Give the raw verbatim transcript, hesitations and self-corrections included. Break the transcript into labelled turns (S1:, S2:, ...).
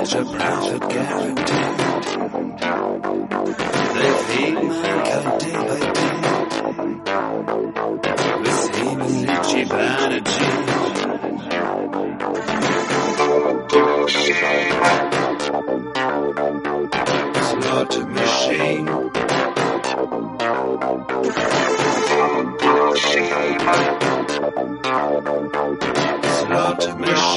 S1: such a profit guaranteed. They feed mankind day by day with seemingly cheap energy. Slaughter machine.